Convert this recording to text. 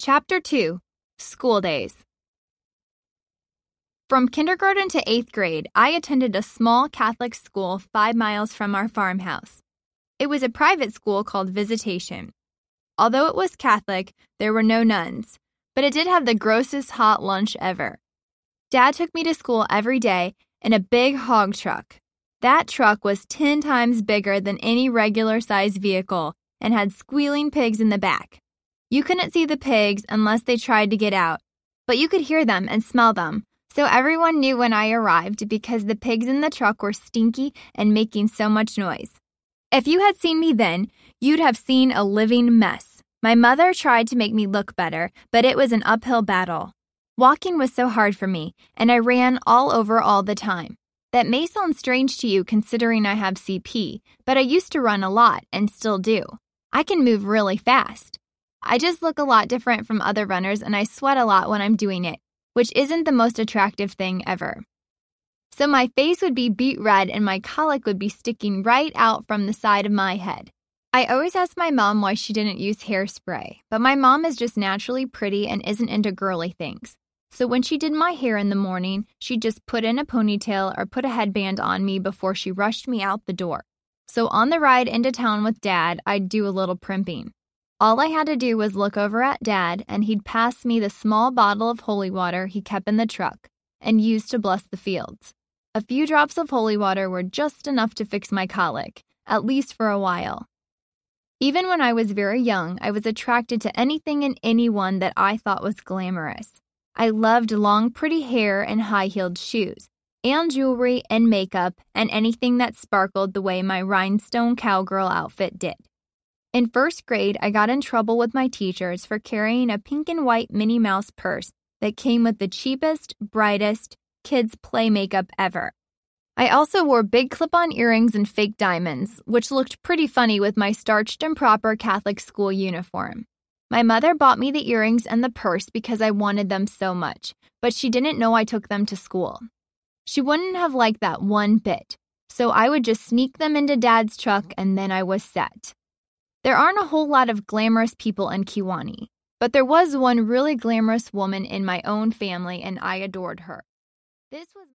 Chapter 2, School Days. From kindergarten to 8th grade, I attended a small Catholic school 5 miles from our farmhouse. It was a private school called Visitation. Although it was Catholic, there were no nuns, but it did have the grossest hot lunch ever. Dad took me to school every day in a big hog truck. That truck was 10 times bigger than any regular-sized vehicle and had squealing pigs in the back. You couldn't see the pigs unless they tried to get out, but you could hear them and smell them, so everyone knew when I arrived because the pigs in the truck were stinky and making so much noise. If you had seen me then, you'd have seen a living mess. My mother tried to make me look better, but it was an uphill battle. Walking was so hard for me, and I ran all over all the time. That may sound strange to you considering I have CP, but I used to run a lot and still do. I can move really fast. I just look a lot different from other runners and I sweat a lot when I'm doing it, which isn't the most attractive thing ever. So my face would be beet red and my colic would be sticking right out from the side of my head. I always asked my mom why she didn't use hairspray, but my mom is just naturally pretty and isn't into girly things. So when she did my hair in the morning, she'd just put in a ponytail or put a headband on me before she rushed me out the door. So on the ride into town with Dad, I'd do a little primping. All I had to do was look over at Dad, and he'd pass me the small bottle of holy water he kept in the truck and used to bless the fields. A few drops of holy water were just enough to fix my colic, at least for a while. Even when I was very young, I was attracted to anything and anyone that I thought was glamorous. I loved long, pretty hair and high-heeled shoes, and jewelry and makeup, and anything that sparkled the way my rhinestone cowgirl outfit did. In 1st grade, I got in trouble with my teachers for carrying a pink and white Minnie Mouse purse that came with the cheapest, brightest kids' play makeup ever. I also wore big clip-on earrings and fake diamonds, which looked pretty funny with my starched and proper Catholic school uniform. My mother bought me the earrings and the purse because I wanted them so much, but she didn't know I took them to school. She wouldn't have liked that one bit, so I would just sneak them into Dad's truck and then I was set. There aren't a whole lot of glamorous people in Kewaunee, but there was one really glamorous woman in my own family and I adored her. This was